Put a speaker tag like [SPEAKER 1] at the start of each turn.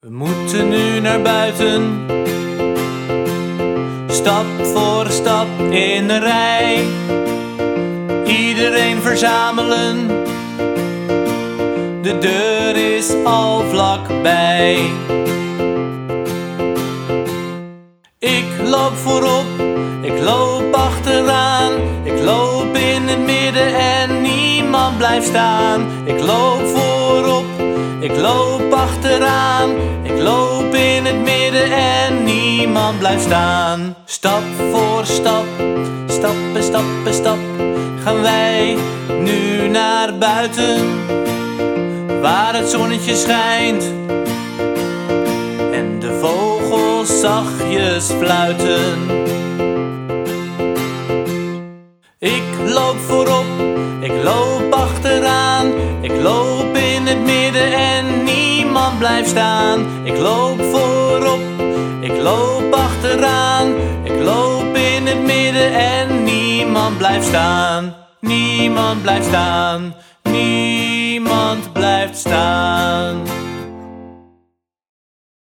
[SPEAKER 1] We moeten nu naar buiten, stap voor stap in een rij. Iedereen verzamelen, de deur is al vlakbij. Ik loop voorop, ik loop achteraan. Ik loop in het midden en niemand blijft staan. Ik loop voorop, ik loop achteraan. Ik loop in het midden en niemand blijft staan. Stap voor stap, stappen, stappen, stap, gaan wij nu naar buiten, waar het zonnetje schijnt en de vogels zachtjes fluiten. Ik loop voorop, ik loop achteraan. Ik loop in het midden en niemand blijft staan. Ik loop voorop, ik loop achteraan. Ik loop in het midden en niemand blijft staan. Niemand blijft staan, niemand blijft staan.